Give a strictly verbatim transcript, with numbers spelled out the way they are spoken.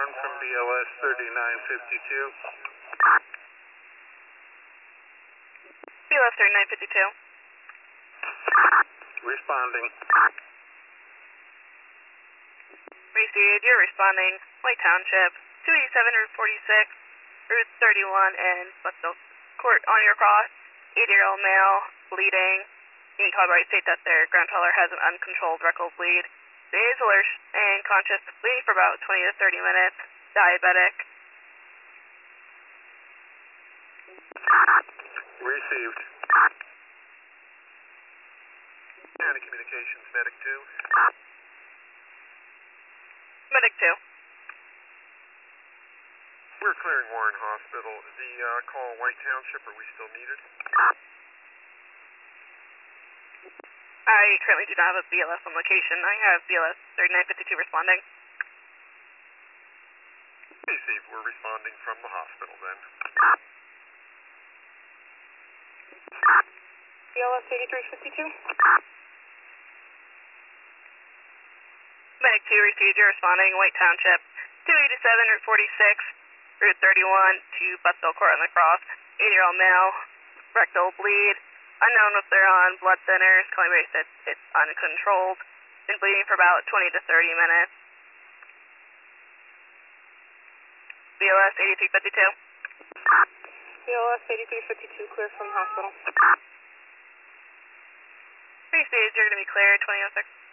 one from B L S thirty-nine fifty-two. B L S thirty-nine fifty-two. Responding. Received, you're responding. White Township, two eighty-seven Route forty-six, Route thirty-one, and Buckville Court on your cross. eighty-year-old male, bleeding. Being called by state that their grandfather has an uncontrolled rectal bleed. He is alert and conscious, bleeding for about twenty to thirty minutes. Diabetic. Received. County Communications, Medic two. Medic two. We're clearing Warren Hospital. The uh, call White Township, are we still needed? I currently do not have a B L S on location. I have B L S thirty-nine fifty-two responding. Received. We're responding from the hospital then. B L S eighty-three fifty-two. Medic two received, you're responding. White Township, two eighty-seven Route forty-six, Route thirty-one to Buckville Court on the cross. eighty-year-old male, rectal bleed. Unknown if they're on blood thinners. Calling base said it's uncontrolled. Been bleeding for about twenty to thirty minutes. B L S eighty-three fifty-two. B L S eighty-three fifty-two, clear from hospital. Received, you're going to be cleared, twenty oh six.